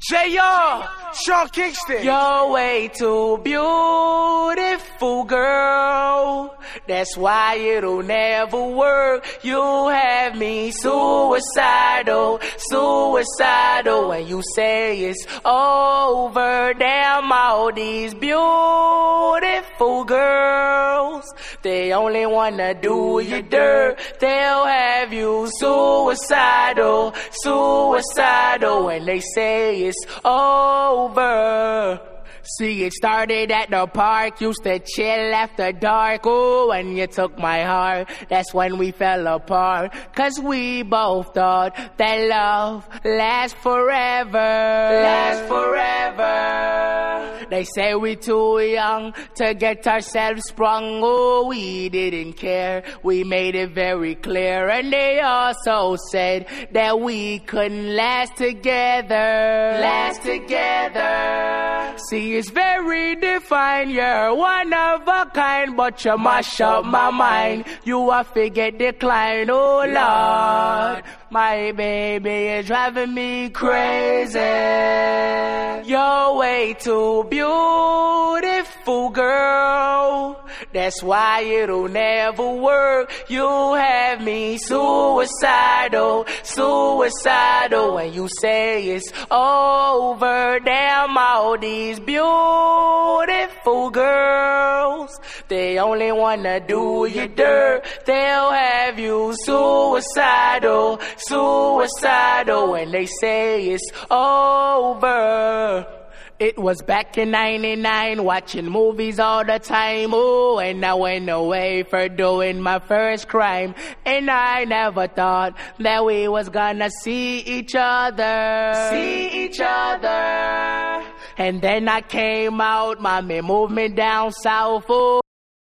JR, Sean Kingston. You're way too beautiful, girl. That's why it'll never work. You have me suicidal, suicidal. When you say it's over, damn all these beautiful girls, they only wanna do you dirt. They'll have you suicidal, suicidal. When they say it's over. See, it started at the park, used to chill after dark. Ooh, when you took my heart, that's when we fell apart. Cause we both thought that love lasts forever. Lasts forever. They say we too young to get ourselves sprung. Oh, we didn't care, we made it very clear. And they also said that we couldn't last together. Last together. See, it's very defined, you're one of a kind, but you mash up my mind. You a figure decline, oh Lord. My baby is driving me crazy. You're way too beautiful, girl. That's why it'll never work. You have me suicidal, suicidal. When you say it's over, damn all these beautiful girls, they only wanna do you dirt. They'll have you suicidal, suicidal. When they say it's over. It was back in '99, watching movies all the time. Ooh, and I went away for doing my first crime. And I never thought that we was gonna see each other. See each other. And then I came out, mommy moved me down south. Ooh.